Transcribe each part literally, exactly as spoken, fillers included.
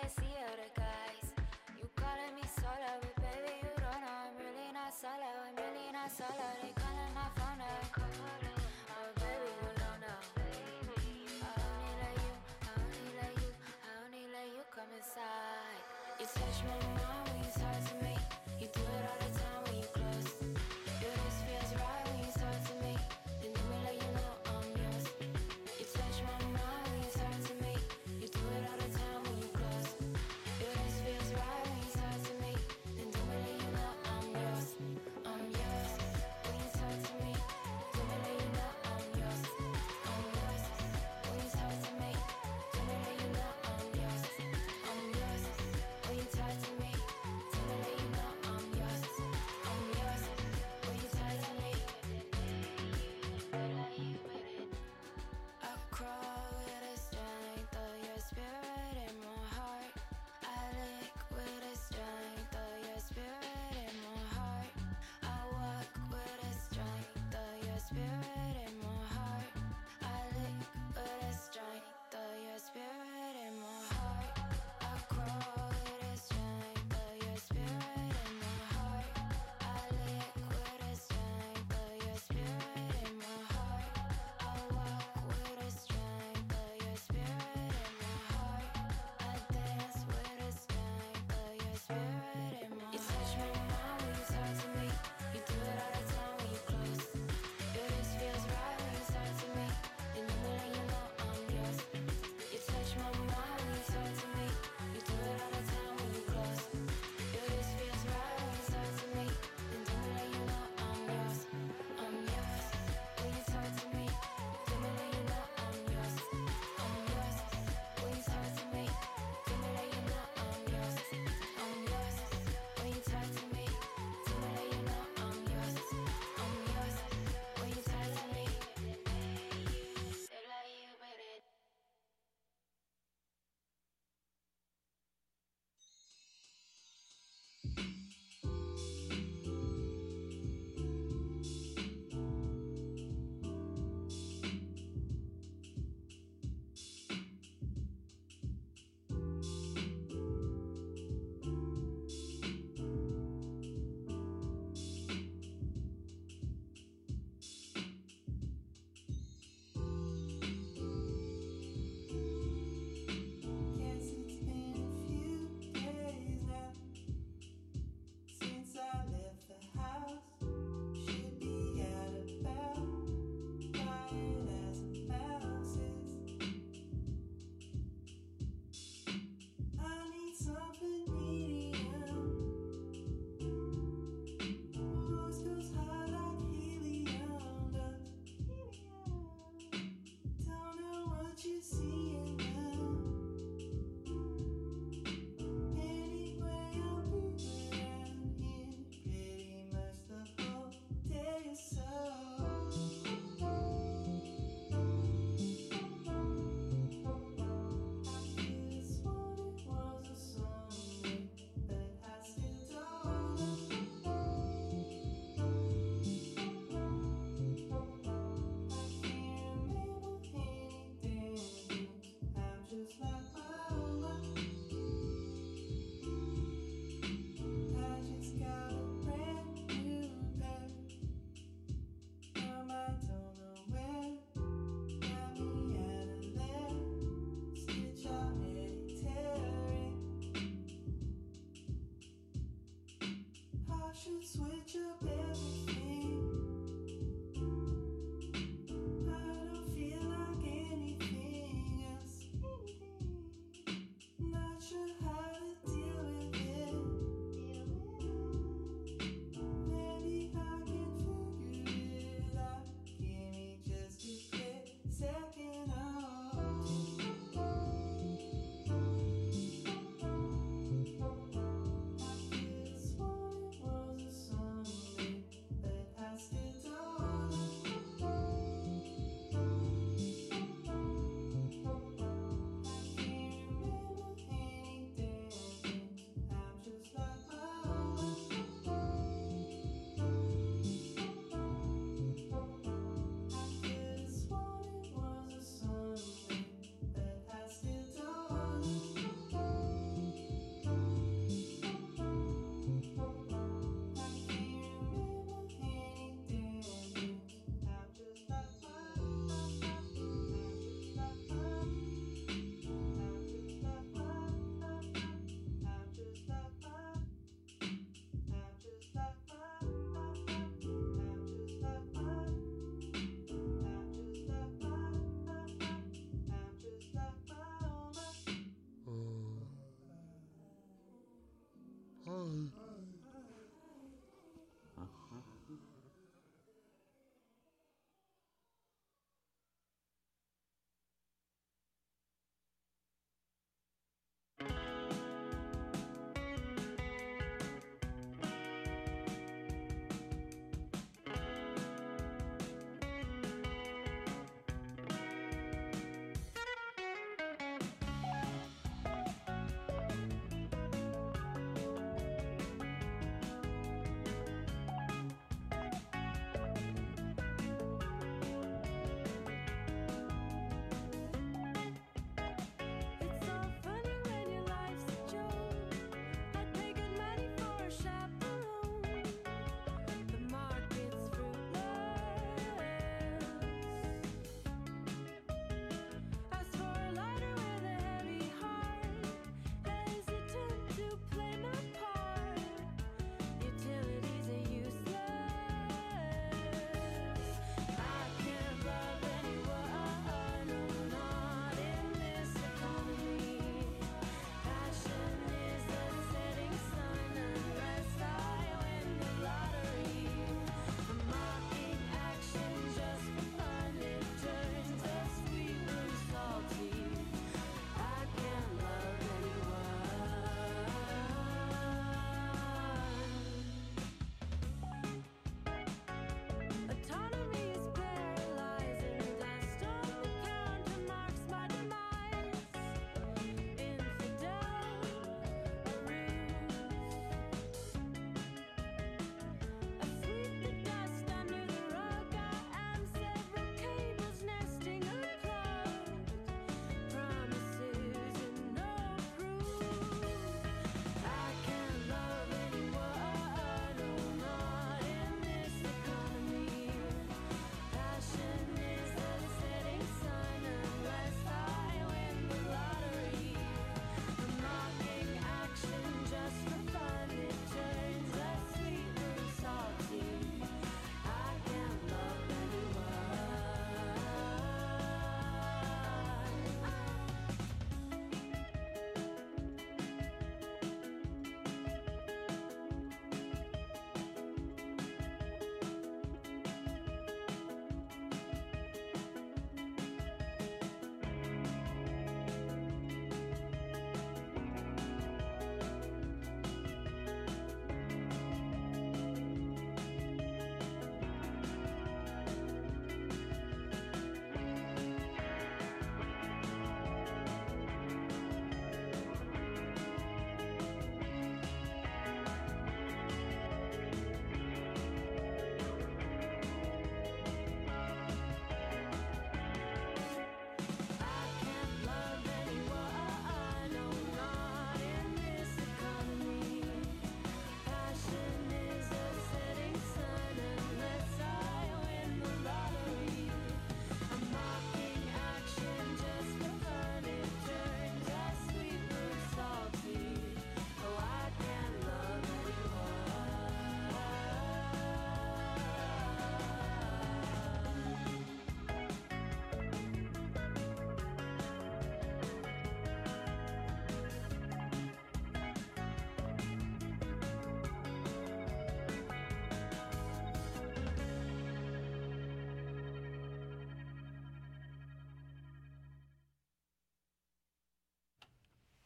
I see other guys. You calling me solo, but baby, you don't know I'm really not solo. I'm really not solo. They calling my phone up. Oh, baby, you don't know. I only let you, I only let you, I only let you come inside. You touch my mind when you talk to me. You do it all the time when you close. Your lips feels right when you talk to me. Then let me let you know I'm yours. You touch my mind when you talk to me. You do it all the time when you close. Your lips feels right when you talk to me. Then let me let you know I'm yours. I'm yours. When you talk to me, let me let you know I'm yours. I'm yours. When you talk to me, let me let you know I'm yours. I'm yours. When you talk to me, let me let you know I'm yours. I'm yours. When you talk to me, I crawl with the strength of your spirit in my heart. I lick with the strength of your spirit in my heart. I walk with the strength of your spirit in my heart. I lick with the strength of your spirit in my heart. I crawl with the strength of your spirit in my heart. I lick with the strength of your spirit in my heart. I walk with the strength of your spirit in my heart. I dance with the strength of your spirit in my heart. You touch my mind when you talk to me. You do it all the time when you close. Your lips feels right when you talk to me. Then let me let you know I'm yours. You touch my mind when you talk to me. You do it all the time when you close. Your lips feels right when you talk to me. Then let me let you know I'm yours. I'm yours. When you talk to me, let me let you know I'm yours. I'm yours. When you talk to me, let me let you know I'm yours. I'm yours. When you talk to me, let me let you know I'm yours. I'm yours. When you talk to me, feel like you with it. Guess it's been a few days now since I left the house. Should be out about, quiet as a mouse is. I need something medium. Voice goes high like helium. Don't know what you're seeing now. Anyway, I'll be around here pretty much the whole day or so. I could've sworn it was a Sunday, but I still don't know. I can't remember anything. I'm just like my mama. I just got a brand new pair. Mom, I don't know where. Got me out of there. Stitch already tearing. I should switch up everything. I don't feel like anything else. Not sure how to deal with it. Maybe I can figure it out. Give me just a quick second. Oh. I could've sworn it was a Sunday.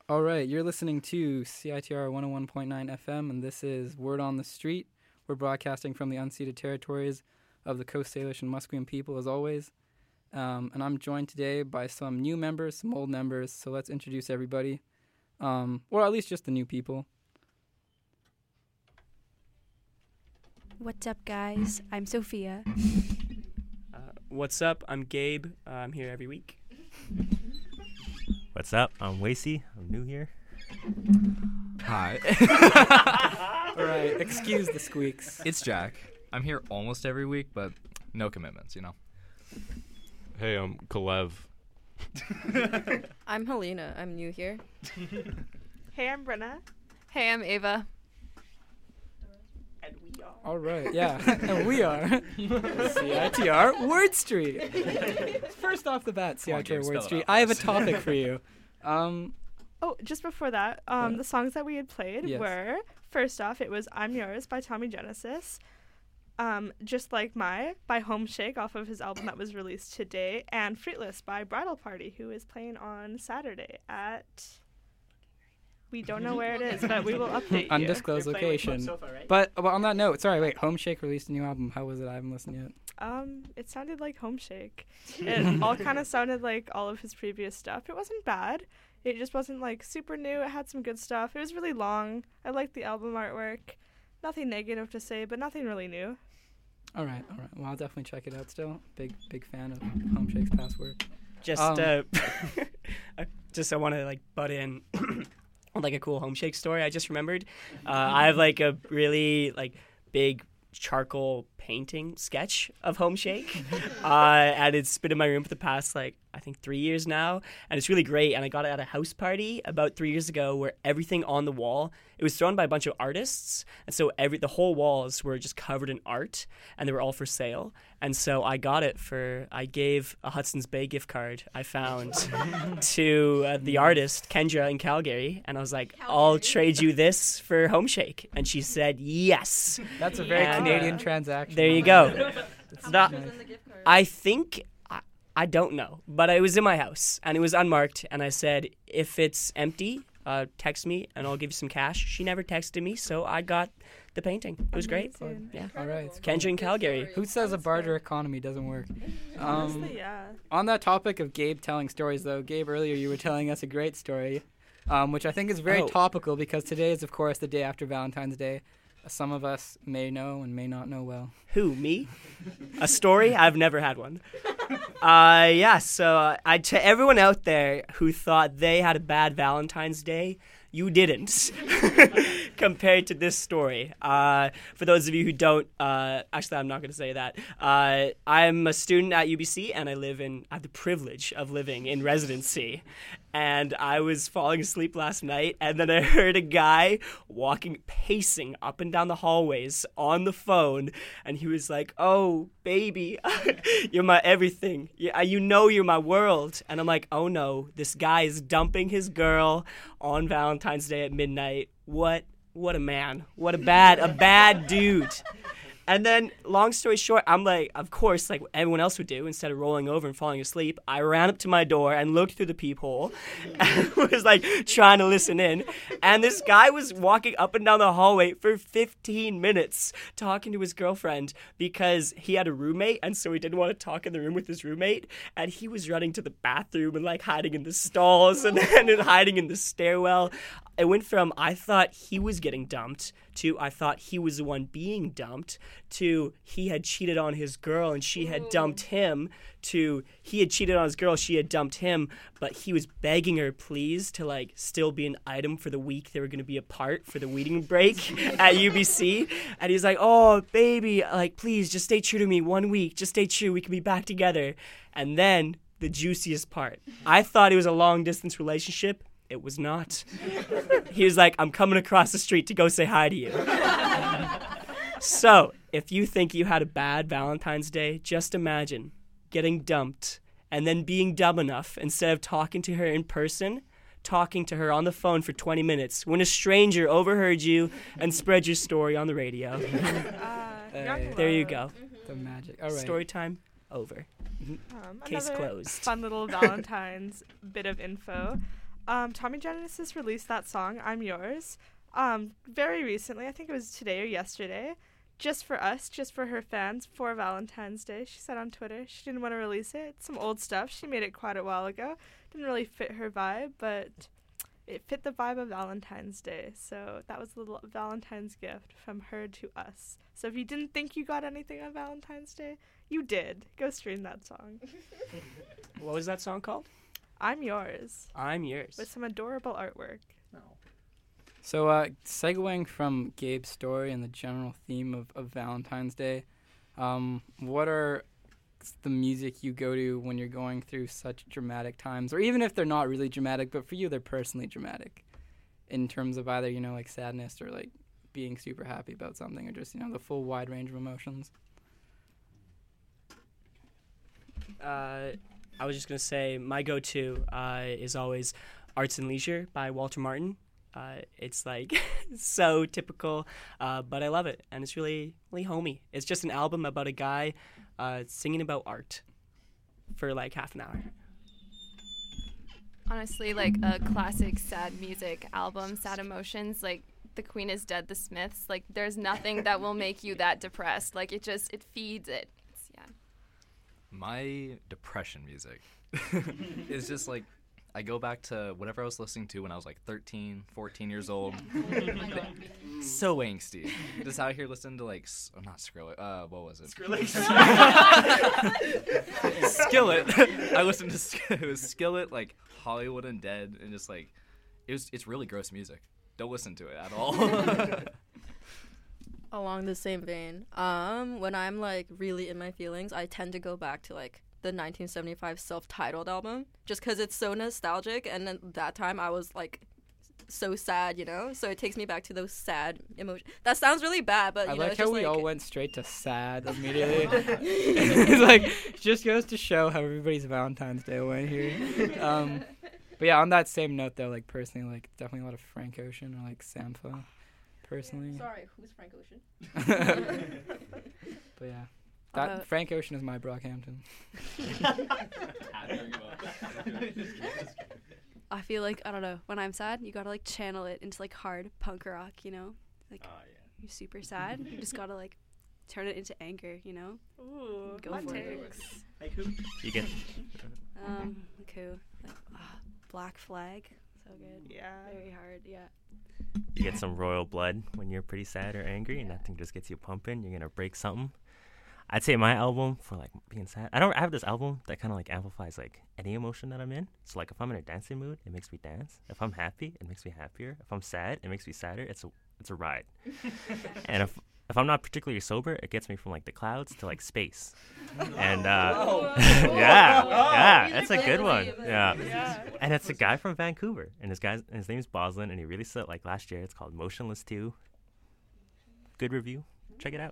All right, you're listening to C I T R one oh one point nine F M, and this is Word on the Street. We're broadcasting from the unceded territories of the Coast Salish and Musqueam people, as always. Um, and I'm joined today by some new members, some old members, so let's introduce everybody, um, or at least just the new people. What's up, guys? I'm Sophia. Uh, what's up? I'm Gabe. Uh, I'm here every week. What's up? I'm Wasey. I'm new here. Hi. All right, excuse the squeaks. It's Jack. I'm here almost every week, but no commitments, you know. Hey, I'm Kalev. I'm Helena. I'm new here. Hey, I'm Brenna. Hey, I'm Ava. And we are. All right, yeah, and we are C I T R Word Street. First off the bat, C I T R Come on, Gabe, Word spell it Street. out I have a for us. topic for you. Um, Oh, just before that, um, Yeah. the songs that we had played Yes. were, first off, it was I'm Yours by Tommy Genesis, um, Just Like My by Homeshake off of his album that was released today, and Fruitless by Bridal Party, who is playing on Saturday at... We don't know where it is, but we will update you. undisclosed They're playing with Club location. Sofa, right? But, but on that note, sorry, wait, Homeshake released a new album. How was it? I haven't listened yet. Um, it sounded like Homeshake. It all kind of sounded like all of his previous stuff. It wasn't bad. It just wasn't like super new. It had some good stuff. It was really long. I liked the album artwork. Nothing negative to say, but nothing really new. All right, all right. Well, I'll definitely check it out still. Big, big fan of Homeshake's past work. Just, Um, uh, uh, just I want to like butt in, like a cool Homeshake story. I just remembered. Uh, I have like a really like big charcoal painting sketch of Homeshake, uh, and it's been in my room for the past like I think three years now, and it's really great. And I got it at a house party about three years ago, where everything on the wall, it was thrown by a bunch of artists, and so every the whole walls were just covered in art, and they were all for sale. And so I got it for I gave a Hudson's Bay gift card I found to uh, the artist Kendra in Calgary, and I was like, I'll trade you this for Homeshake, and she said yes. That's a very And, Canadian uh, transaction. There you go. The- I think I, I don't know, but it was in my house and it was unmarked. And I said, if it's empty, uh, text me and I'll give you some cash. She never texted me, so I got the painting. It was great. Amazing. Yeah, All right. Kendra in Calgary. Who says a barter economy doesn't work? Um, Honestly, yeah. on that topic of Gabe telling stories, though, Gabe, earlier you were telling us a great story, um, which I think is very Oh. topical because today is, of course, the day after Valentine's Day. Some of us may know and may not know well. Who, me? A story? I've never had one. Uh, yeah, so uh, I, to everyone out there who thought they had a bad Valentine's Day, you didn't, compared to this story. Uh, for those of you who don't, uh, actually, I'm not going to say that. Uh, I'm a student at U B C, and I live in, I have the privilege of living in residency. And I was falling asleep last night, and then I heard a guy walking, pacing up and down the hallways on the phone, and he was like, "Oh, baby, you're my everything. You, you know you're my world." And I'm like, "Oh no, this guy is dumping his girl on Valentine's Day at midnight. What, what a man. What a bad, a bad dude." And then, long story short, I'm like, of course, like everyone else would do, instead of rolling over and falling asleep, I ran up to my door and looked through the peephole and was like trying to listen in. And this guy was walking up and down the hallway for fifteen minutes talking to his girlfriend because he had a roommate, and so he didn't want to talk in the room with his roommate. And he was running to the bathroom and like hiding in the stalls and then hiding in the stairwell. It went from I thought he was getting dumped to I thought he was the one being dumped to he had cheated on his girl and she had dumped him to he had cheated on his girl, she had dumped him, but he was begging her please to like still be an item for the week they were going to be apart for the weeding break at U B C. And he's like, "Oh, baby, like please just stay true to me one week. Just stay true. We can be back together." And then the juiciest part. I thought it was a long distance relationship. It was not. He was like, "I'm coming across the street to go say hi to you." So, if you think you had a bad Valentine's Day, just imagine getting dumped and then being dumb enough, instead of talking to her in person, talking to her on the phone for twenty minutes when a stranger overheard you and spread your story on the radio. Uh, Hey. There you go. The magic. All right. Story time over. Um, Case another closed. Fun little Valentine's bit of info. Um, Tommy Genesis released that song, I'm Yours, um, very recently. I think it was today or yesterday. Just for us, just for her fans, for Valentine's Day. She said on Twitter she didn't want to release it. It's some old stuff. She made it quite a while ago. Didn't really fit her vibe, but it fit the vibe of Valentine's Day. So that was a little Valentine's gift from her to us. So if you didn't think you got anything on Valentine's Day, you did. Go stream that song. What was that song called? I'm Yours, I'm Yours. with some adorable artwork. So, uh, segueing from Gabe's story and the general theme of, of Valentine's Day, um, what are the music you go to when you're going through such dramatic times, or even if they're not really dramatic, but for you they're personally dramatic, in terms of either, you know, like sadness or like being super happy about something, or just, you know, the full wide range of emotions? Uh, I was just going to say my go-to uh, is always Arts and Leisure by Walter Martin. Uh, it's like so typical, uh, but I love it, and it's really, really homey. It's just an album about a guy uh, singing about art for like half an hour. Honestly, like a classic sad music album, Sad Emotions, like The Queen is Dead, The Smiths. Like there's nothing that will make you that depressed. Like it just, it feeds it. It's, yeah. My depression music is just like, I go back to whatever I was listening to when I was like thirteen, fourteen years old. So angsty. Just out here listening to like, s- oh, not Skrillex, uh, what was it? Skrillex. Skillet. I listened to Sk- it was Skillet, like Hollywood and Dead, and just like, it was, it's really gross music. Don't listen to it at all. Along the same vein, um, when I'm like really in my feelings, I tend to go back to like the nineteen seventy-five self-titled album, just because it's so nostalgic, and at that time I was like so sad, you know, so it takes me back to those sad emotions. That sounds really bad, but you I know, like it's how just we like, all went straight to sad immediately. It's like, it just goes to show how everybody's Valentine's Day went here. Um, but yeah, on that same note though, like personally, like definitely a lot of Frank Ocean or like Sampha, personally. Sorry, who's Frank Ocean? But yeah. That Uh, Frank Ocean is my Brockhampton. I feel like, I don't know, when I'm sad, you gotta like channel it into like hard punk rock, you know? Like, you're super sad, you just gotta like turn it into anger, you know? Ooh, Go hot for it. takes. Like who? You get Um, like who? Like, ah, Black Flag, so good. Yeah. Very hard, yeah. you get some royal blood when you're pretty sad or angry, and that thing just gets you pumping. You're gonna break something. I'd say my album for like being sad. I don't I have this album that kind of like amplifies like any emotion that I'm in. So like if I'm in a dancing mood, it makes me dance. If I'm happy, it makes me happier. If I'm sad, it makes me sadder. It's a it's a ride. And if if I'm not particularly sober, it gets me from like the clouds to like space. And uh, yeah, yeah, that's a good one. Yeah. Yeah. And it's a guy from Vancouver, and his guy his name's Boslin, and he released it like last year. It's called Motionless two. Good review. Check it out.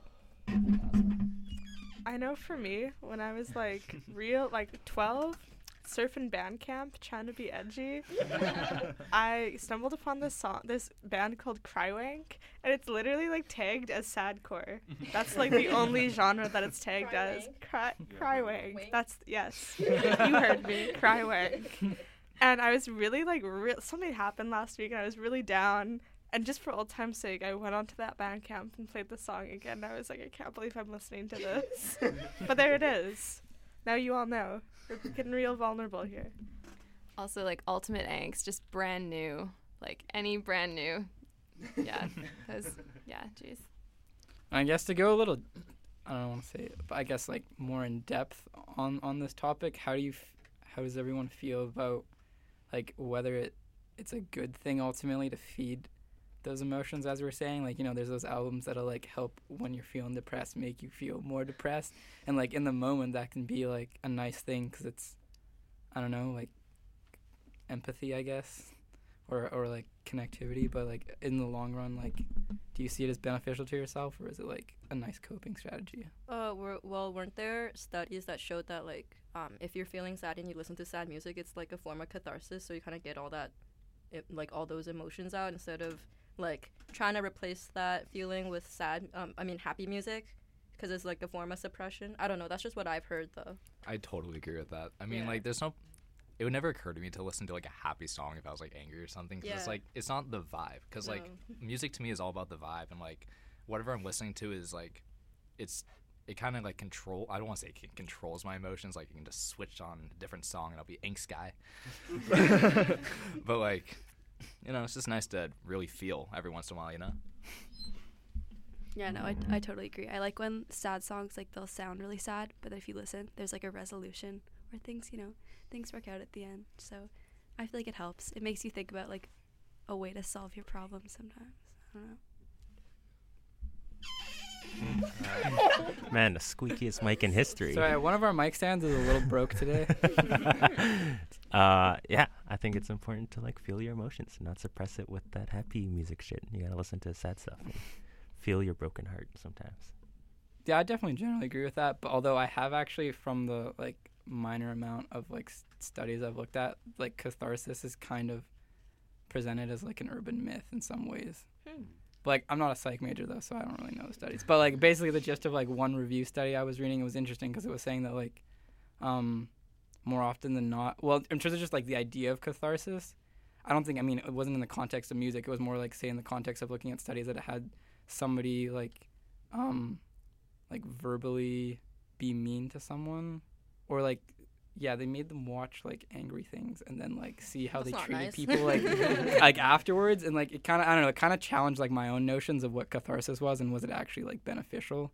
I know for me, when I was like real, like twelve, surfing band camp, trying to be edgy, I stumbled upon this song, this band called Crywank, and it's literally like tagged as sadcore. That's like the only genre that it's tagged as. Cry, Crywank. That's, yes. You heard me. Crywank. And I was really like, real, something happened last week, and I was really down. And just for old time's sake, I went onto that band camp and played the song again. And I was like, I can't believe I'm listening to this. But there it is. Now you all know. We're getting real vulnerable here. Also, like Ultimate Angst, just brand new. Like any brand new. Yeah. Those, yeah, jeez. I guess to go a little, I don't want to say it, but I guess like more in depth on, on this topic, how do you, f- how does everyone feel about like whether it it's a good thing ultimately to feed those emotions, as we were saying? Like, you know, there's those albums that'll like help when you're feeling depressed, make you feel more depressed, and like in the moment that can be like a nice thing because it's, I don't know, like empathy, I guess, or or like connectivity. But like in the long run, like, do you see it as beneficial to yourself, or is it like a nice coping strategy? Uh, were, well, weren't there studies that showed that like um if you're feeling sad and you listen to sad music, it's like a form of catharsis, so you kind of get all that, it, like all those emotions out instead of like trying to replace that feeling with sad, um, I mean happy music, because it's like a form of suppression. I don't know. That's just what I've heard though. I totally agree with that. I mean, Yeah. like, there's no, it would never occur to me to listen to like a happy song if I was like angry or something. Cause it's Yeah. like it's not the vibe. Cause like No. music to me is all about the vibe, and like whatever I'm listening to is like it's it kind of like control. I don't want to say it c- controls my emotions. Like you can just switch on a different song and I'll be angst guy. But like you know, it's just nice to really feel every once in a while. You know. Yeah, no, I, I totally agree. I like when sad songs, like, they'll sound really sad, but if you listen, there's, like, a resolution where things, you know, things work out at the end. So I feel like it helps. It makes you think about, like, a way to solve your problems sometimes. I don't know. Man, the squeakiest mic in history. Sorry, one of our mic stands is a little broke today. uh, yeah, I think it's important to like feel your emotions and not suppress it with that happy music shit. You gotta listen to sad stuff and feel your broken heart sometimes. Yeah, I definitely generally agree with that. But although I have actually, from the like minor amount of like s- studies I've looked at, like catharsis is kind of presented as like an urban myth in some ways. Hmm. But, like, I'm not a psych major though, so I don't really know the studies. But like basically the gist of like one review study I was reading, it was interesting because it was saying that like um more often than not, well, in terms of just like the idea of catharsis, I don't think, I mean, it wasn't in the context of music. It was more like, say, in the context of looking at studies that it had somebody like um like verbally be mean to someone, or like yeah they made them watch like angry things and then like see how That's they not treated nice. people like like afterwards, and like it kind of, I don't know, it kind of challenged like my own notions of what catharsis was and was it actually like beneficial,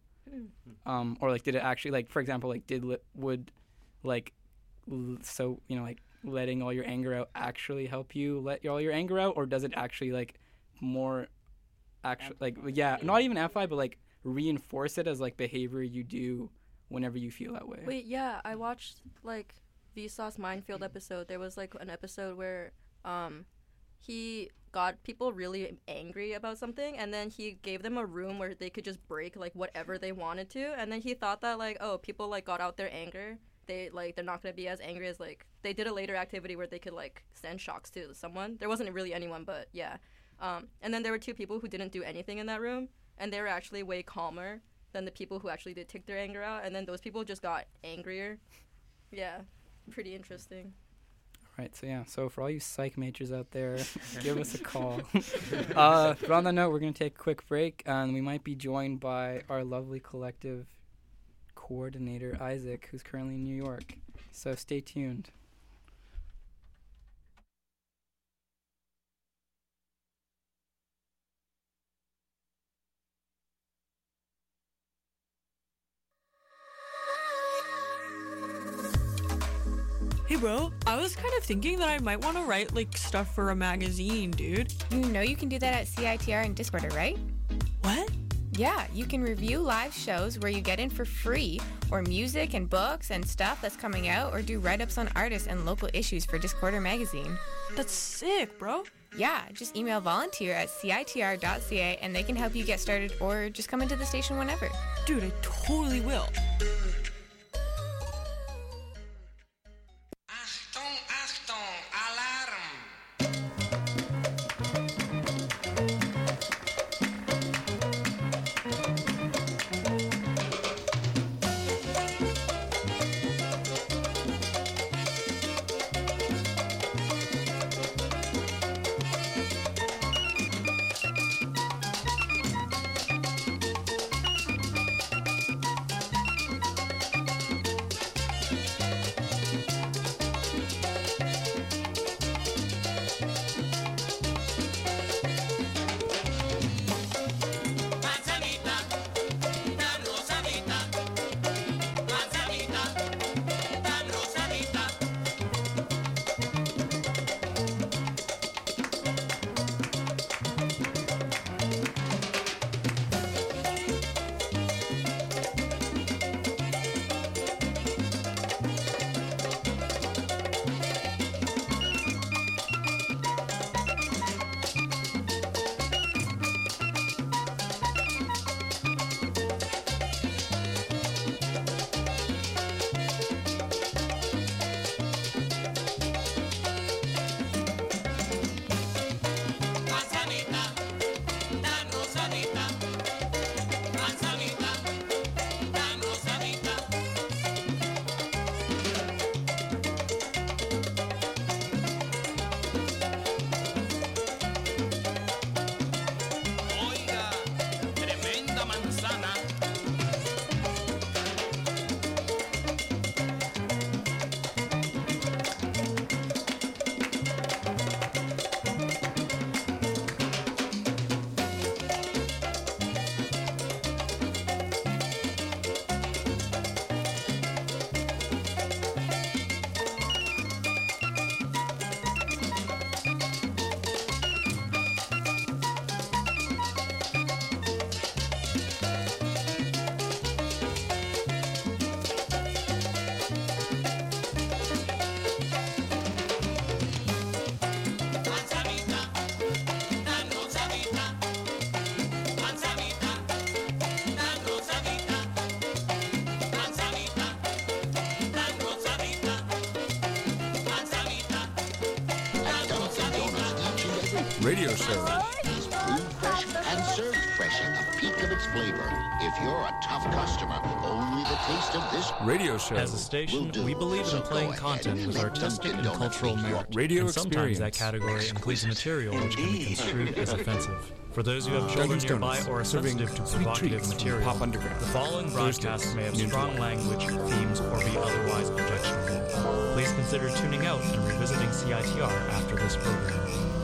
um or like did it actually, like, for example, like did li- would like l- so you know like letting all your anger out actually help you let all your anger out, or does it actually like more actually like yeah not even amplify but like reinforce it as like behavior you do whenever you feel that way? Wait, yeah, I watched like Vsauce Minefield episode. There was like an episode where um he got people really angry about something, and then he gave them a room where they could just break like whatever they wanted to, and then he thought that like, oh, people like got out their anger, they like they're not going to be as angry as like they did a later activity where they could like send shocks to someone. There wasn't really anyone, but yeah. Um, and then there were two people who didn't do anything in that room, and they were actually way calmer than the people who actually did take their anger out, and then those people just got angrier. Yeah, pretty interesting. Right, so yeah, so for all you psych majors out there, give us a call. uh, but on that note, we're going to take a quick break, and we might be joined by our lovely collective coordinator, Isaac, who's currently in New York. So stay tuned. Hey bro, I was kind of thinking that I might want to write like stuff for a magazine, dude. You know you can do that at C I T R and Discorder, right? What? Yeah, you can review live shows where you get in for free, or music and books and stuff that's coming out, or do write-ups on artists and local issues for Discorder magazine. That's sick, bro. Yeah, just email volunteer at C I T R dot C A and they can help you get started, or just come into the station whenever. Dude, I totally will. Radio show. It's brewed fresh and served fresh at the peak of its flavor. If you're a tough customer, only the taste of this Radio show. As a station, we believe in playing content with artistic and cultural merit. Radio and sometimes experience. that category includes material which can be construed as offensive. For those who have children Dunkin' nearby Donuts, or are serving sensitive to sweet provocative treats from material, Pop Underground. the following broadcast Thursdays, may have noon to strong one. language, themes, or be otherwise objectionable. Please consider tuning out and revisiting C I T R after this program.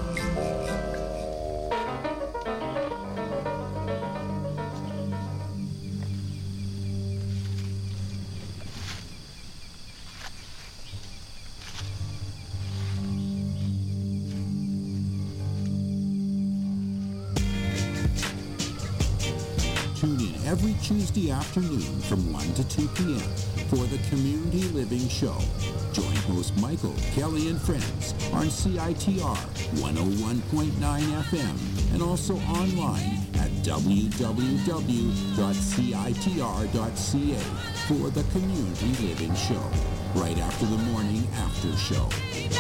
Tune in every Tuesday afternoon from one to two p.m. for the Community Living Show. Join host Michael, Kelly, and friends on C I T R one oh one point nine F M and also online at w w w dot c i t r dot c a for the Community Living Show, right after the morning after show.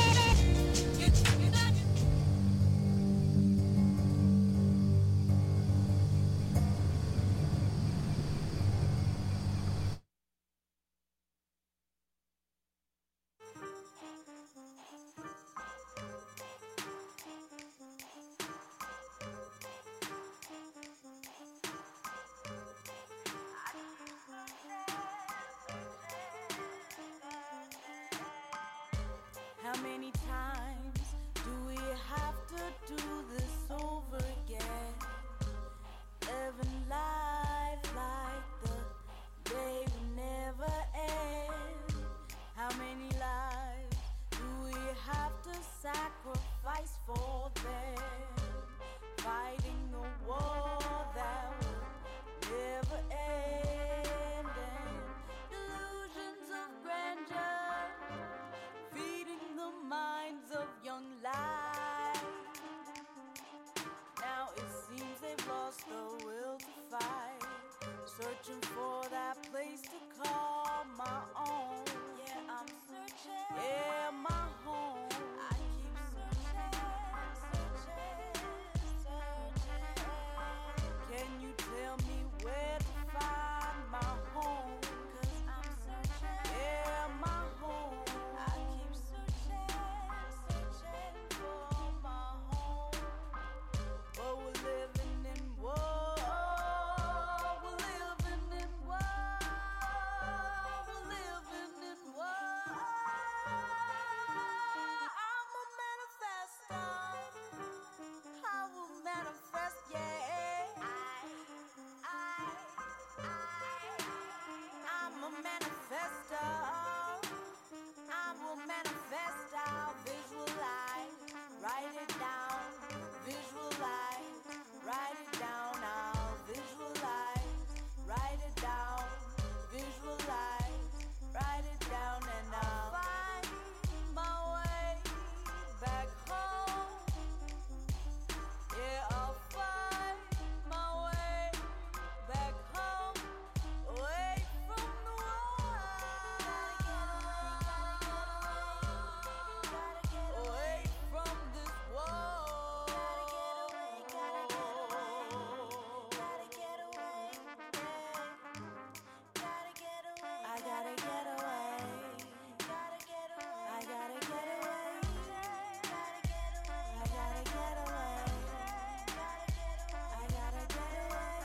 How many times do we have to do this over again? Living life like the day will never end. How many lives do we have to sacrifice for them? Fighting a war that will never end. And delusions of grandeur feeding the minds of young lives. Now it seems they've lost the will to fight, searching for that place to call my own. Yeah, I'm searching. Yeah, my home. I keep searching, searching, searching. Can you tell me where to find my home? 'Cause I'm searching. Yeah, my home. I keep searching, searching for my home. But we're living in war. We're living in war. We're living in war. I'm a manifesto. I will manifest, yeah. I, I, I, I'm a manifesto. I will manifest, I'll visualize, write it down, visualize, write it down, I'll visualize, write it down, visualize, write it down, and I'll find my way back home. Yeah, I'll find my way back home, away from the world. Away from this world. Gotta get away, gotta get away. I gotta get away. Gotta get away. I gotta get away. I gotta get away. I gotta get away.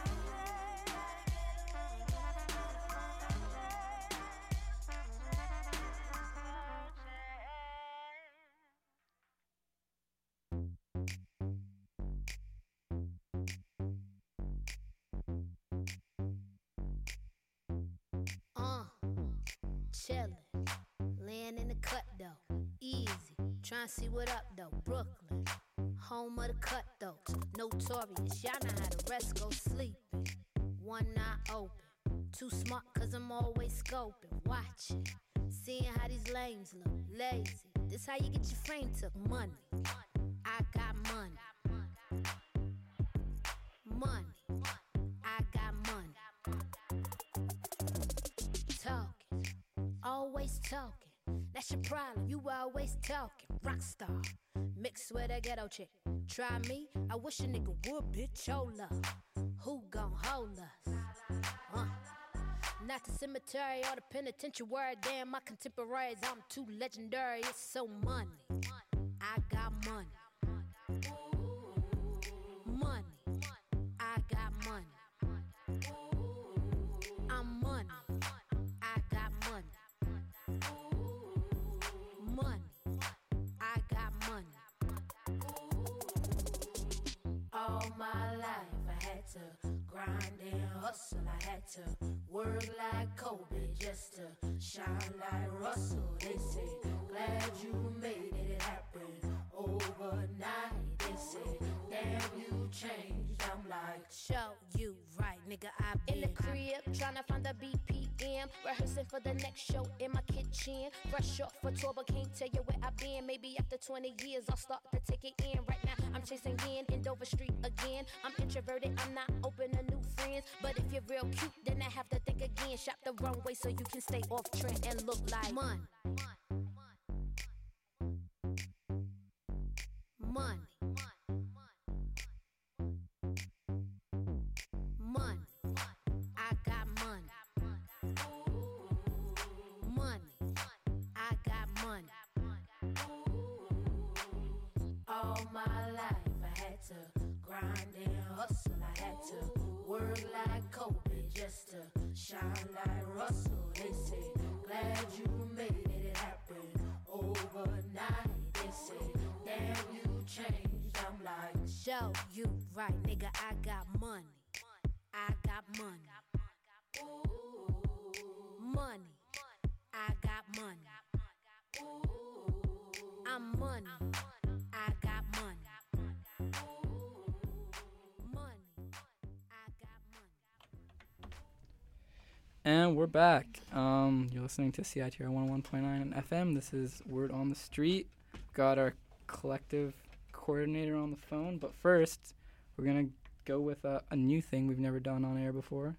Uh, chillin', laying in the cut though, easy. Tryna see what up though, Brooklyn, home of the cutthroats, notorious. Y'all know how the rest go sleeping. One eye open, too smart 'cause I'm always scoping, watching, seeing how these lames look, lazy. This how you get your frame took, money. I got money, money. I got money. Talking, always talking. That's your problem. You always talking. rock star. Mixed with a ghetto chick. Try me, I wish a nigga would, bitch, hold up. Who gon' hold us? Uh. Not the cemetery or the penitentiary. Damn, my contemporaries, I'm too legendary. It's so money. I got money. Money. I got money. I'm money. I got money. Money. I got money. All my life I had to grind and hustle. I had to work like Kobe just to shine like Russell. They say, glad you made it happen overnight. They say, damn, you changed. I'm like, show you right, nigga. I been in the crib trying to find a B P M, rehearsing for the next show in my kitchen. Fresh off for tour, but can't tell you where I've been. Maybe after twenty years, I'll start to take it in. Right now, I'm chasing in in Dover Street again. I'm introverted, I'm not open to new friends. But if you're real cute, then I have to think again. Shop the runway so you can stay off trend and look like money. Money. Money. I got money. Money. I got money. All my life I had to grind and hustle. I had to work like Kobe just to shine like Russell. They say, glad you made it happen overnight. They say, damn, you changed. I'm like, show you right, nigga. I got money. I got money. Money. I got money. I'm money. I got money. Money. I got money. And we're back. Um, you're listening to C I T R one oh one point nine F M. This is Word on the Street. Got our collective coordinator on the phone. But first, we're going to go with a, a new thing we've never done on air before.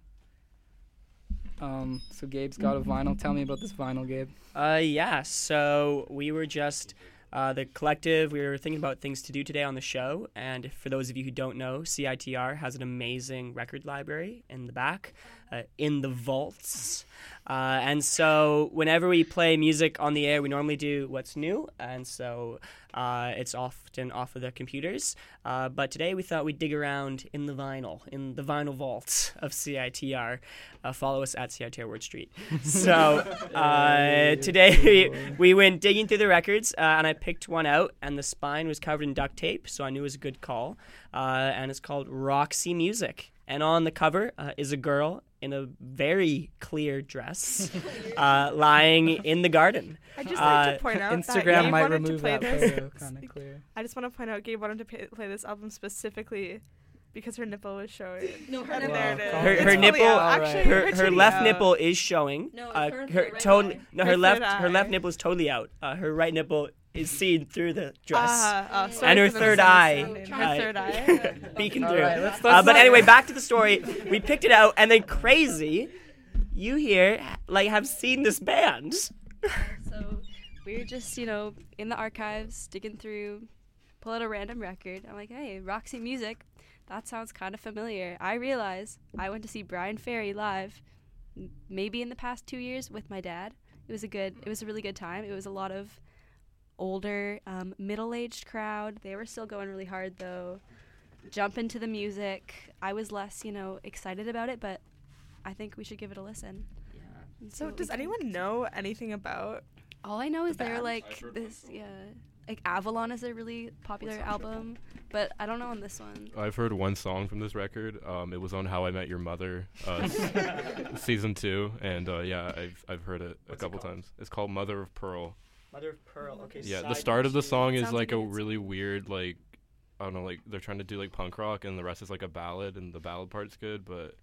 Um, so Gabe's got a vinyl. Tell me about this vinyl, Gabe. Uh, yeah, so we were just, uh, the collective, we were thinking about things to do today on the show, and for those of you who don't know, C I T R has an amazing record library in the back, uh, in the vaults, uh, and so whenever we play music on the air, we normally do what's new, and so uh, it's often off of the computers, uh, but today we thought we'd dig around in the vinyl, in the vinyl vaults of C I T R. Uh, follow us at C I T R Word Street. So uh, today we, we went digging through the records, uh, and I picked one out, and the spine was covered in duct tape, so I knew it was a good call, uh, and it's called Roxy Music. And on the cover uh, is a girl in a very clear dress uh, lying in the garden. I just uh, like to point out Instagram that Gabe might wanted remove to play that this. photo, kind of clear. I just want to point out Gabe wanted to pay, play this album specifically because her nipple was showing. No, her and nipple. there it is. Her, It's her fully nipple, out. Actually, her, her titty left out. nipple is showing. No, it's uh, her- her her right totally, eye. no, Her her left, third her left eye. nipple is totally out. Uh, her right nipple is seen through the dress, Uh, uh, sorry and her for the third eye, misunderstanding. uh, Her third eye. peeking All through. right, let's- uh, let's but not- anyway, back to the story. We picked it out, and then crazy, you here like have seen this band. So we were just, you know, in the archives, digging through, pull out a random record. I'm like, hey, Roxy Music, that sounds kind of familiar. I realize I went to see Brian Ferry live, m- maybe in the past two years with my dad. It was a good, it was a really good time. It was a lot of older, um, middle-aged crowd. They were still going really hard though. Jump into the music. I was less, you know, excited about it, but I think we should give it a listen. And see So what we does think. anyone know anything about? All I know is the they're band? like this, yeah. Like Avalon is a really popular album, but I don't know on this one. I've heard one song from this record. Um, it was on How I Met Your Mother, uh, s- season two, and uh, yeah, I've I've heard it a What's it couple called? times. It's called Mother of Pearl. Mother of Pearl. Okay. Yeah, the side start of the two. song is Sounds like like a a good really weird, like I don't know, like they're trying to do like punk rock, and the rest is like a ballad, and the ballad part's good, but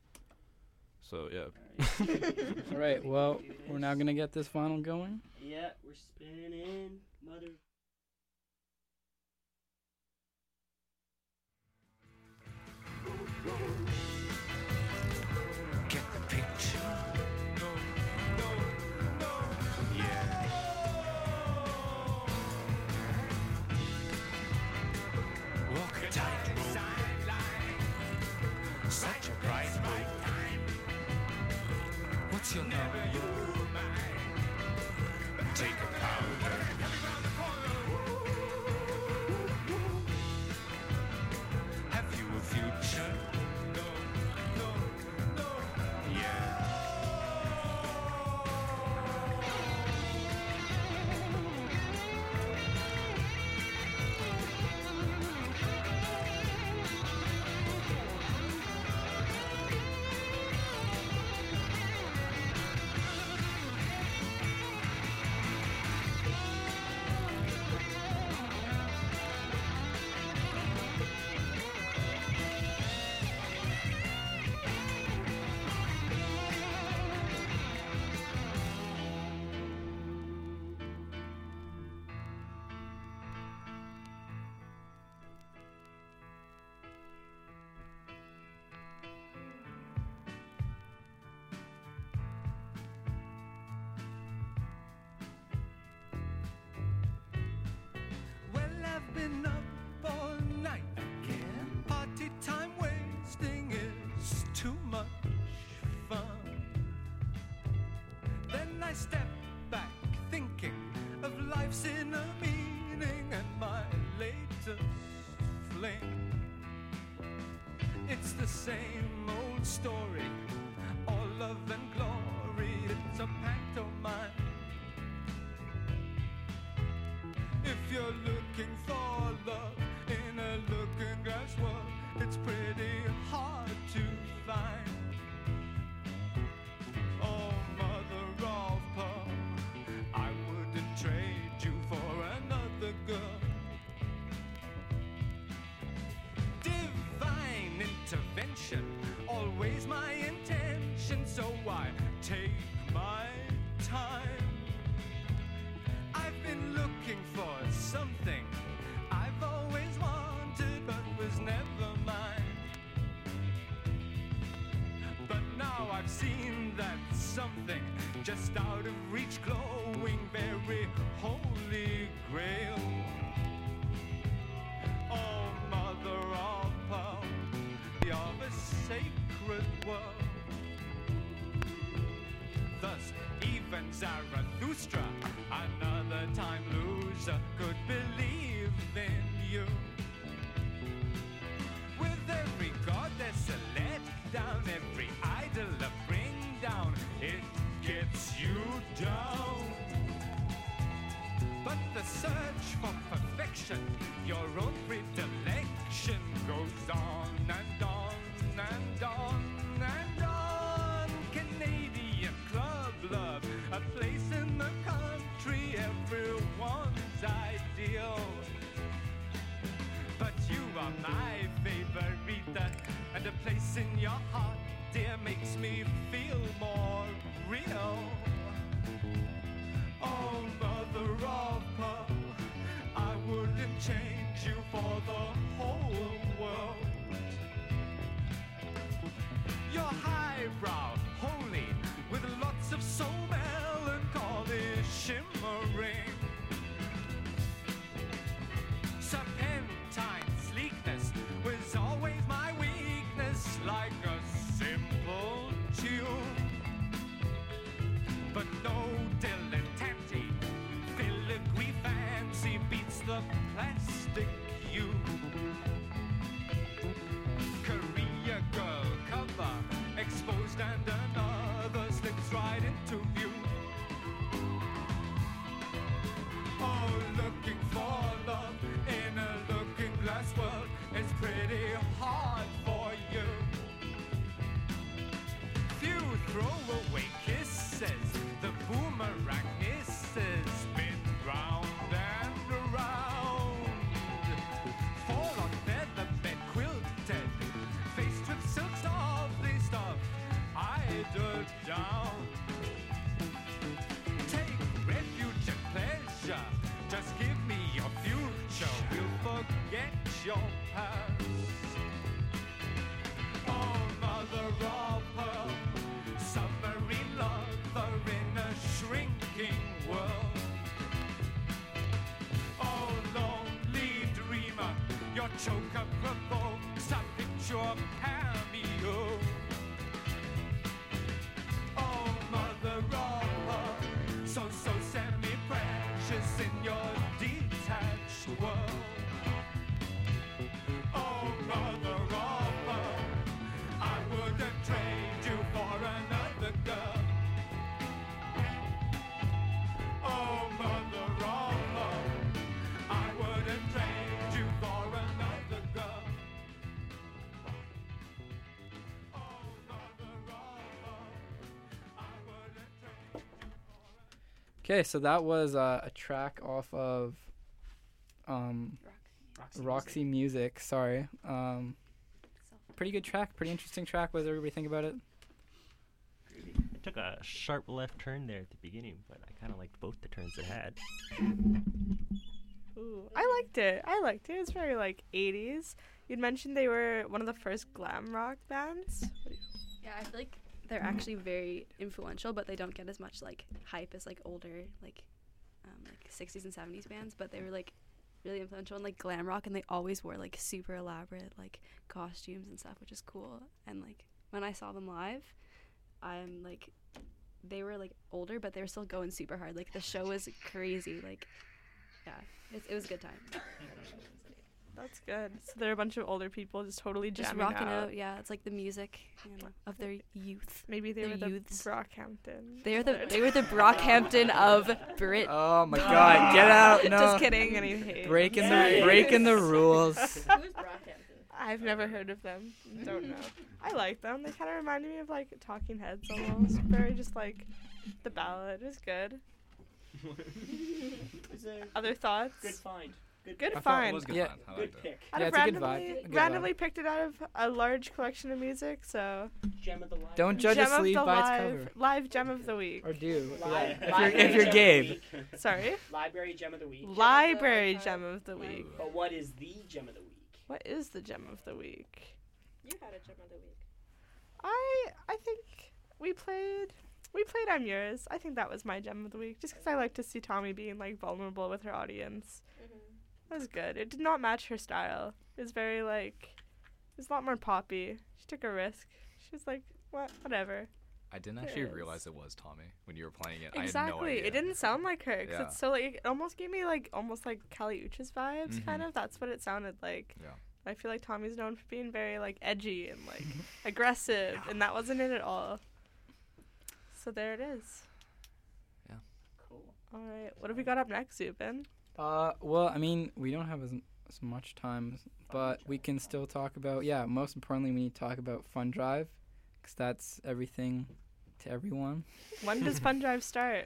so yeah. All right, well, we're now going to get this vinyl going. Yeah, we're spinning. Mother. Get the picture. Yeah. you'll know. Take a powder. Have you a future? No, no, no. Yeah. Well, I've been up all night again. Party time wasting is too much fun. Then I step back thinking of life's inner meaning and my latest fling. It's the same old story, all love and glory. It's a pantomime. If you're looking for love in a looking glass world, it's pretty hard to find. Oh, mother of pearl, I wouldn't trade you for another girl. Divine intervention, always my intention, so I take my time. I've been looking for something I've always wanted but was never mine. But now I've seen that something just out of reach, glowing very holy grail. Oh, mother of pearl, you're a sacred world. Thus, even Zarathustra, another time loser, could believe in you. With every goddess a let down, every idol a bring down, it gets you down. But the search for perfection, your own predilection, goes on and on and on and on. Canadian club love, a place in the country, everyone's ideal. But you are my favorita, and a place in your heart, dear, makes me feel more real. Oh, mother of pearl, I wouldn't change you for the whole world. You're highbrow, holy, with lots of soul melancholy shimmering. Serpentine sleekness was always my weakness, like a simple tune. But no dilettante, filigree fancy beats the plastic you. Korea girl cover, exposed and another slips right into view. Oh, looking for love in a looking glass world is pretty hard for you. Few throw away kisses, the boomerang misses, spin round and around. Fall on feather bed quilted, faced with silk softly stuff, idle down. Take refuge and pleasure, just give me your future, we'll forget your past. Oh, mother of pearl, submarine lover in a shrinking world. Oh, lonely dreamer, your choker provokes a picture cameo. Oh, mother Okay, so that was uh, a track off of um, Roxy, Roxy Music. Sorry. Um, pretty good track. Pretty interesting track. What does everybody think about it? It took a sharp left turn there at the beginning, but I kind of liked both the turns it had. Ooh, I liked it. I liked it. It was very like eighties. You'd mentioned they were one of the first glam rock bands. Yeah, I feel like they're actually very influential, but they don't get as much like hype as like older like um, like sixties and seventies bands. But they were like really influential in like glam rock, and they always wore like super elaborate like costumes and stuff, which is cool. And like when I saw them live, I'm like, they were like older, but they were still going super hard. Like the show was crazy. Like, yeah, it, it was a good time. That's good. So they're a bunch of older people just totally Just jamming rocking out. out. Yeah, it's like the music you know, of their youth. Maybe they their were the youths. Brockhampton. They were the they were the Brockhampton of Brit. Oh my God! Get out! No. Just kidding. Any hate. Breaking the breaking the rules. I've never heard of them. Don't know. I like them. They kind of reminded me of like Talking Heads almost. Very just like the ballad is good. Other thoughts? Good find. Good, Good I thought find. it was good Yeah. fun. I good liked it. pick. I'd Yeah, have it's a good randomly, vibe. A good randomly vibe. picked it out of a large collection of music, so Gem of the live. Don't judge gem a of sleeve the by its live, cover. live gem of the week. Or do. Li- Yeah. If you're library if you're gem Gabe. of the week. Sorry, Library gem of the week. library gem of the week. But what is the gem of the week? What is the gem of the week? You had a gem of the week. I I think we played we played I'm Yours. I think that was my gem of the week, just because I like to see Tommy being like vulnerable with her audience. It was good. It did not match her style. It was very like, it was a lot more poppy. She took a risk. She was like, what, whatever. I didn't There actually it is. realize it was Tommy when you were playing it. I had no Exactly. idea. It didn't sound like her, because Yeah. it's so like, it almost gave me like almost like Kali Uchis vibes, Mhm. kind of. That's what it sounded like. Yeah. I feel like Tommy's known for being very like edgy and like aggressive, and that wasn't it at all. So there it is. Yeah. Cool. All right. What have we got up next, Zubin? Uh, well, I mean, we don't have as, as much time, but we can still talk about, yeah, most importantly, we need to talk about Fun Drive, because that's everything to everyone. When does Fun Drive start?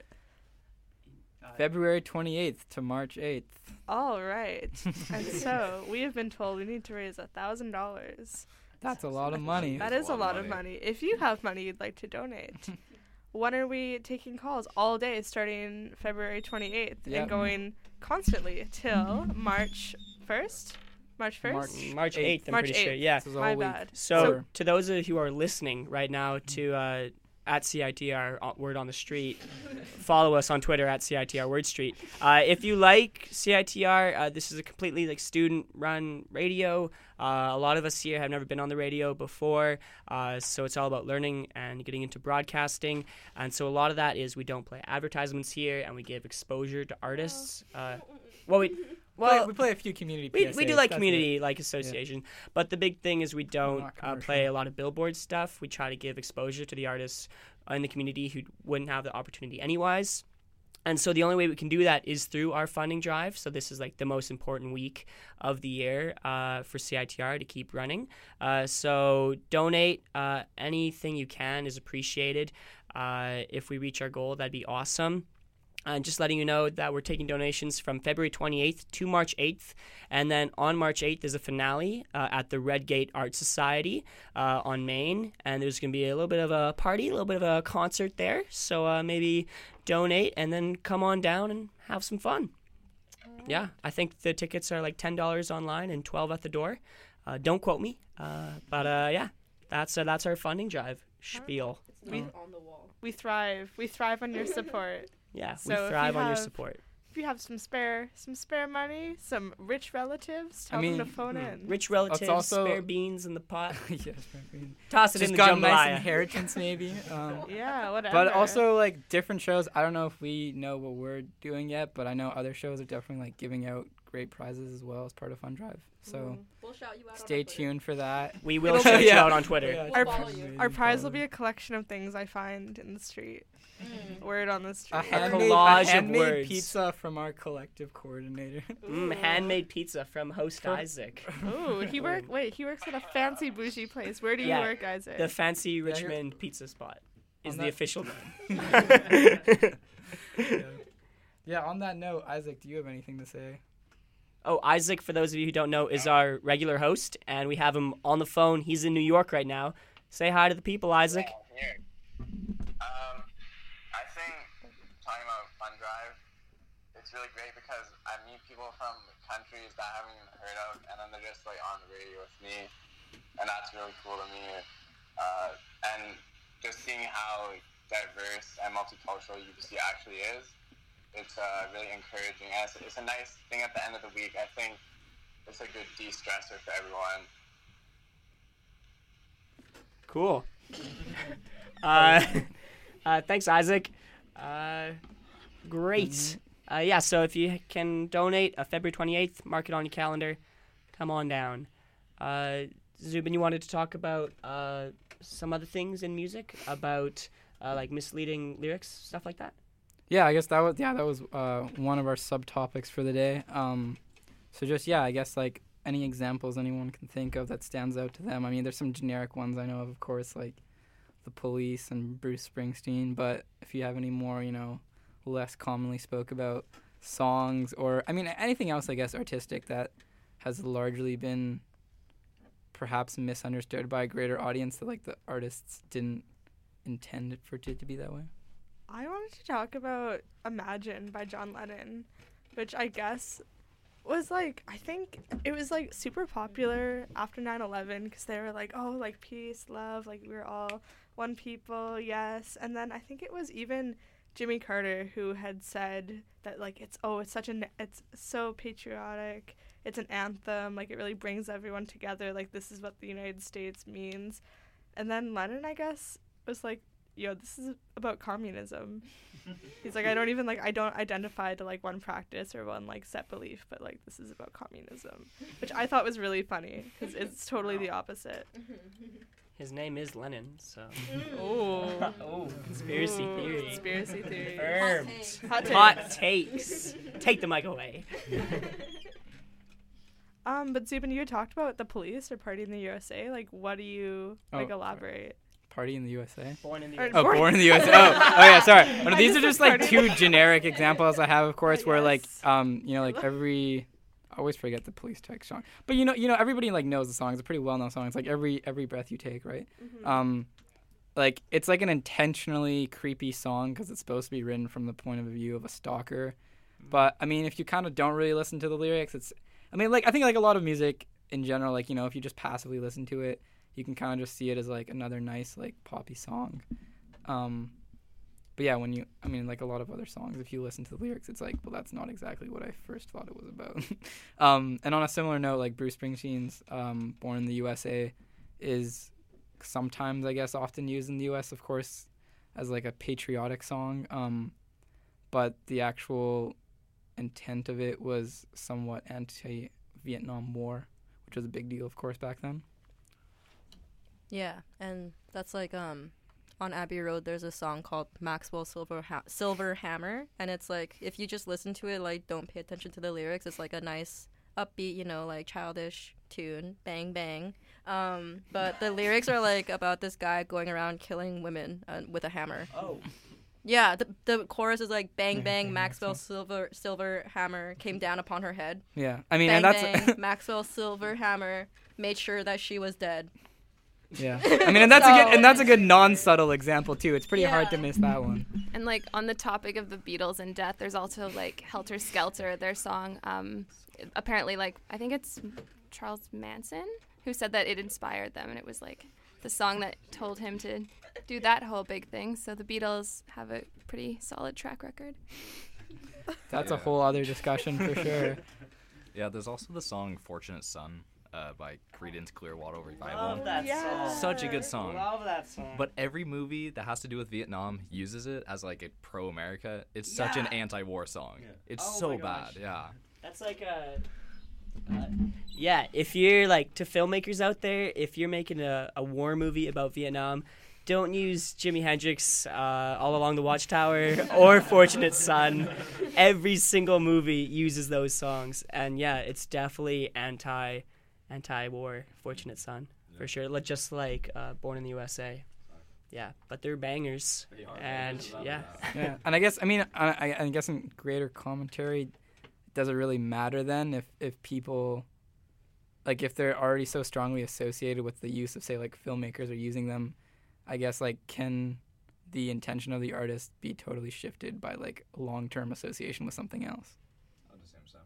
February twenty-eighth to March eighth. All right. And so we have been told we need to raise a thousand dollars. That's a lot of money. That is a lot of money. If you have money you'd like to donate, when are we taking calls? All day, starting February twenty-eighth Yep. and going constantly till March first. March first. March March eighth, I'm March pretty sure. eighth. Yeah. This is a My whole week. bad. So, So- to those of you who are listening right now to uh, at C I T R uh, Word on the Street, follow us on Twitter at C I T R Word Street. Uh, if you like C I T R, uh, this is a completely like student-run radio. Uh, a lot of us here have never been on the radio before, uh, so it's all about learning and getting into broadcasting. And so a lot of that is we don't play advertisements here, and we give exposure to artists. Uh, well, we well we play a few community we, P S we do As, like that's community it. like association, but the big thing is we don't not uh, commercial. play a lot of billboard stuff. We try to give exposure to the artists in the community who wouldn't have the opportunity anyways. And so the only way we can do that is through our funding drive. So this is like the most important week of the year uh, for C I T R to keep running. Uh, so donate. Uh, anything you can is appreciated. Uh, if we reach our goal, that'd be awesome. And just letting you know that we're taking donations from February twenty-eighth to March eighth. And then on March eighth is a finale uh, at the Redgate Art Society uh, on Main. And there's going to be a little bit of a party, a little bit of a concert there. So uh, maybe donate and then come on down and have some fun. Yeah, I think the tickets are like ten dollars online and twelve dollars at the door. Uh, don't quote me. Uh, but uh, yeah, that's, uh, that's our funding drive spiel. We, we thrive. We thrive on your support. Yeah, So we if you thrive on your have- support. If you have some spare some spare money, some rich relatives, tell I mean, them to phone hmm. in. Rich relatives, also- spare beans in the pot. Yeah, spare beans. Toss it Just in the got a nice jambalaya. inheritance, maybe. Um, Yeah, whatever. But also, like, different shows. I don't know if we know what we're doing yet, but I know other shows are definitely, like, giving out great prizes as well as part of Fun Drive. So We'll shout you out on stay our Twitter. tuned for that. We will It'll shout be- you Yeah. out on Twitter. Yeah, our, follow pr- you. our prize will Follow. be a collection of things I find in the street. Mm. Word on the street. A handmade, collage a of handmade words. pizza from our collective coordinator. Mm, handmade pizza from host For- Isaac. Ooh, he work. Wait, he works at a fancy bougie place. Where do you Yeah, work, Isaac? The fancy you're- Richmond pizza spot is On the that- official name. Yeah. Yeah, on that note, Isaac, do you have anything to say? Oh, Isaac, for those of you who don't know, is our regular host, and we have him on the phone. He's in New York right now. Say hi to the people, Isaac. Here. Um, I think talking about Fun Drive, it's really great because I meet people from countries that I haven't even heard of, and then they're just like on the radio with me, and that's really cool to me. Uh, and just seeing how diverse and multicultural U B C actually is, it's uh, really encouraging. And it's, it's a nice thing at the end of the week. I think it's a good de-stressor for everyone. Cool. uh, uh, thanks, Isaac. Uh, great. Uh, yeah, so if you can donate uh, February twenty-eighth, mark it on your calendar. Come on down. Uh, Zubin, you wanted to talk about uh, some other things in music, about uh, like misleading lyrics, stuff like that? Yeah, I guess that was yeah that was uh, one of our subtopics for the day. Um, so just yeah, I guess like any examples anyone can think of that stands out to them. I mean, there's some generic ones I know of, of course, like The Police and Bruce Springsteen. But if you have any more, you know, less commonly spoke about songs, or I mean anything else, I guess, artistic that has largely been perhaps misunderstood by a greater audience, that like the artists didn't intend for it to be that way. I wanted to talk about Imagine by John Lennon, which I guess was like, I think it was like super popular after nine eleven because they were like, oh, like peace, love, like we're all one people, yes. And then I think it was even Jimmy Carter who had said that like it's oh it's such an it's so patriotic, it's an anthem, like it really brings everyone together, like this is what the United States means. And then Lennon, I guess, was like, yo, this is about communism. He's like, I don't even like I don't identify to like one practice or one like set belief, but like this is about communism, which I thought was really funny because it's totally the opposite. His name is Lennon, so. Oh. Oh, conspiracy Ooh, theory. Conspiracy theory. Confirmed. Hot takes. Hot takes. Take the mic away. um, but Zubin, you had talked about The Police or Party in the U S A. Like, what do you like? Oh, elaborate. Party in the U S A? Born in the Or U S A. Oh, Born- Born in the U S A. Oh, oh yeah, sorry. Oh, no, I these just are just said like Party- two generic examples I have, of course, Uh, where like, yes. um, you know, like every, I always forget the Police text song, but you know, you know, everybody like knows the song. It's a pretty well-known song. It's like every every breath you take, right? Mhm. Um, like it's like an intentionally creepy song because it's supposed to be written from the point of view of a stalker. But I mean, if you kind of don't really listen to the lyrics, it's, I mean, like I think like a lot of music in general, like you know, if you just passively listen to it, you can kind of just see it as like another nice like poppy song. Um, but yeah, when you, I mean, like a lot of other songs, if you listen to the lyrics, it's like, well, that's not exactly what I first thought it was about. um, and on a similar note, like Bruce Springsteen's um, Born in the U S A is sometimes, I guess, often used in the U S, of course, as like a patriotic song. Um, but the actual intent of it was somewhat anti-Vietnam War, which was a big deal, of course, back then. Yeah, and that's like um on Abbey Road there's a song called Maxwell Silver ha- Silver Hammer, and it's like if you just listen to it, like don't pay attention to the lyrics, it's like a nice upbeat, you know, like childish tune, bang bang. Um but the lyrics are like about this guy going around killing women uh, with a hammer. Oh. Yeah, the the chorus is like bang bang Maxwell Silver Silver Hammer came down upon her head. Yeah. I mean, bang, and that's bang, Maxwell Silver Hammer made sure that she was dead. Yeah, I mean, and that's So- a good and that's a good non-subtle example too. It's pretty hard to Yeah. miss that one. And like on the topic of the Beatles and death, there's also like Helter Skelter, their song. Um, apparently, like I think it's Charles Manson who said that it inspired them, and it was like the song that told him to do that whole big thing. So the Beatles have a pretty solid track record. That's a Yeah. whole other discussion for sure. Yeah, there's also the song Fortunate Son uh, by Creedence Clearwater Revival. Love that song. Such a good song. Love that song. But every movie that has to do with Vietnam uses it as like a pro-America. It's such an Yeah. anti-war song. It's Oh so my bad. gosh. Yeah. That's like a. Uh, yeah, if you're like to filmmakers out there, if you're making a, a war movie about Vietnam, don't use Jimi Hendrix, uh, All Along the Watchtower, or Fortunate Son. Every single movie uses those songs, and yeah, it's definitely anti, anti-war. Fortunate Son, for sure. Like- Just like uh, Born in the U S A. yeah, but they're bangers. And yeah. Yeah, and I guess I mean I, I, I guess in greater commentary, does it really matter then if if people, like if they're already so strongly associated with the use of, say, like filmmakers are using them, I guess like can the intention of the artist be totally shifted by like a long-term association with something else? I'd assume so.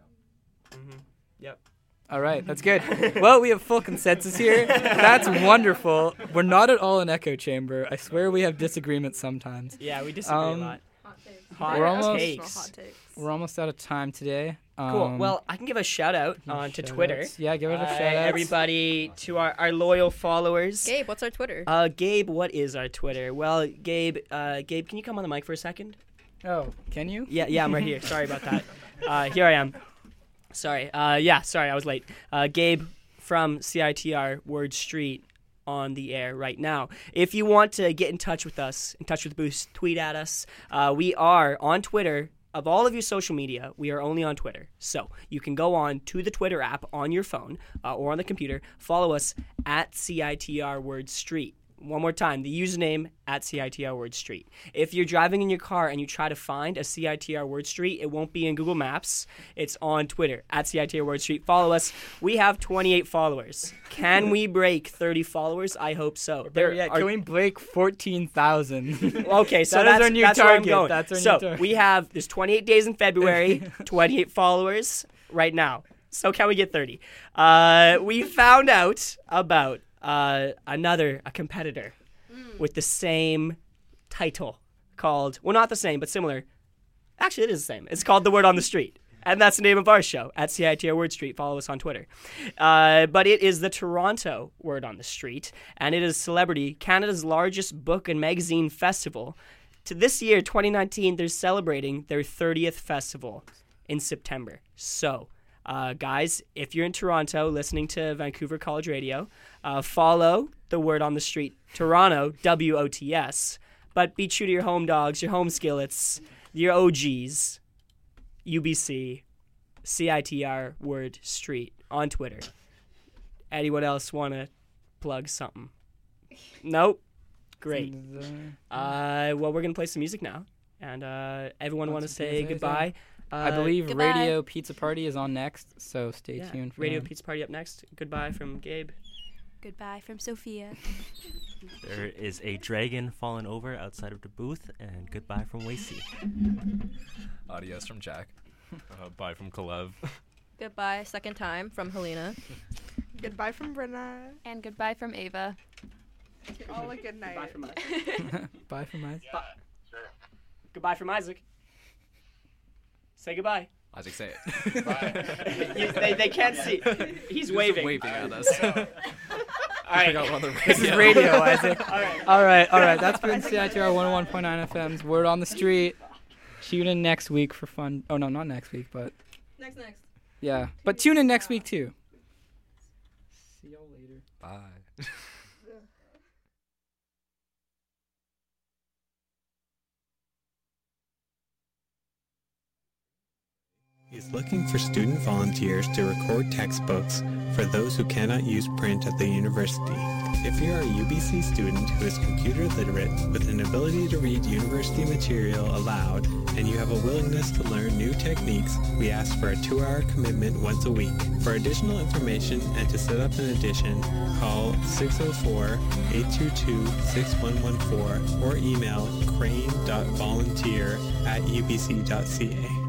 Yeah. Mm-hmm. Yep. All right, that's good. Well, we have full consensus here. That's wonderful. We're not at all an echo chamber. I swear we have disagreements sometimes. Yeah, we disagree um, a lot. Hot takes. Hot we're almost takes. Hot takes. we're almost out of time today. Um, Cool. Well, I can give a shout out on to shout Twitter. outs. Yeah, give it a Uh, shout out. Everybody, to our, our loyal followers. Gabe, what's our Twitter? Uh, Gabe, what is our Twitter? Well, Gabe, uh, Gabe, can you come on the mic for a second? Oh, can you? Yeah, yeah, I'm right here. Sorry about that. Uh, here I am. Sorry. Uh, yeah, sorry, I was late. Uh, Gabe from C I T R Word Street on the air right now. If you want to get in touch with us, in touch with Boost, tweet at us. Uh, we are on Twitter. Of all of your social media, we are only on Twitter. So you can go on to the Twitter app on your phone uh, or on the computer. Follow us at C I T R Word Street. One more time, the username at C I T R Word Street. If you're driving in your car and you try to find a C I T R Word Street, it won't be in Google Maps. It's on Twitter at C I T R Word Street. Follow us. We have twenty-eight followers. Can we break thirty followers? I hope so. There, yeah, can we break fourteen thousand? Okay, so that that's, is our new that's target. where I'm going. That's our so new target. we have, there's twenty-eight days in February, twenty-eight followers right now. So can we get thirty? Uh, we found out about uh, another, a competitor with the same title called, well, not the same, but similar. Actually, it is the same. It's called The Word on the Street. And that's the name of our show, at C I T R Word Street. Follow us on Twitter. Uh, but it is the Toronto Word on the Street, and it is Celebrity, Canada's largest book and magazine festival. To this year, twenty nineteen, they're celebrating their thirtieth festival in September. So, uh, guys, if you're in Toronto listening to Vancouver College Radio, uh, follow The Word on the Street Toronto, W O T S. But be true to your home dogs, your home skillets, your O Gs. U B C, C I T R Word Street on Twitter. Anyone else want to plug something? Nope. Great. Uh, well, we're going to play some music now. And uh, everyone want to say goodbye. Uh, I believe goodbye. Radio Pizza Party is on next, so stay Yeah, tuned for Radio them. Pizza Party up next. Goodbye from Gabe. Goodbye from Sophia. There is a dragon falling over outside of the booth, and goodbye from Wasey. Adios from Jack. Uh, bye from Kalev. Goodbye, second time from Helena. Goodbye from Brenna. And goodbye from Ava. All a good night. Goodbye from Isaac. Bye from Isaac. Yeah, sure. Goodbye from Isaac. Say goodbye. Isaac, say it. Bye. You- they, they can't see. He's waving. waving at us. All right. Forgot we're on the This is radio. radio, Isaac. All right. All right, all right. That's been C I T R one oh one point nine F M's Word on the Street. Tune in next week for fun. Oh, no, not next week, but Next, next. yeah. But tune in next week, too. See y'all later. Bye. is looking for student volunteers to record textbooks for those who cannot use print at the university. If you are a U B C student who is computer literate with an ability to read university material aloud and you have a willingness to learn new techniques, we ask for a two-hour commitment once a week. For additional information and to set up an edition, call six oh four, eight two two, six one one four or email crane dot volunteer at u b c dot c a.